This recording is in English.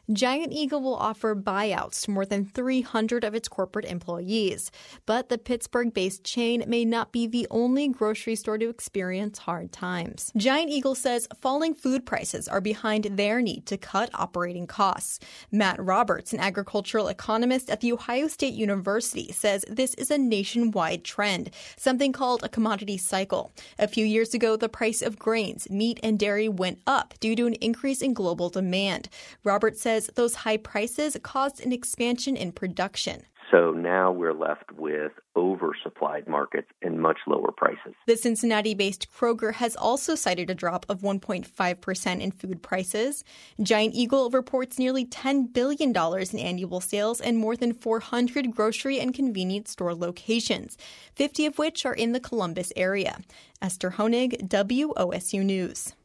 Giant Eagle will offer buyouts to more than 300 of its corporate employees. But the Pittsburgh-based chain may not be the only grocery store to experience hard times. Giant Eagle says falling food prices are behind their need to cut operating costs. Matt Roberts, an agricultural economist at The Ohio State University, says this is a nationwide trend, something called a commodity cycle. A few years ago, the price of grains, meat, and dairy went up due to an increase in global demand. Roberts says those high prices caused an expansion in production. So now we're left with oversupplied markets and much lower prices. The Cincinnati-based Kroger has also cited a drop of 1.5% in food prices. Giant Eagle reports nearly $10 billion in annual sales and more than 400 grocery and convenience store locations, 50 of which are in the Columbus area. Esther Honig, WOSU News.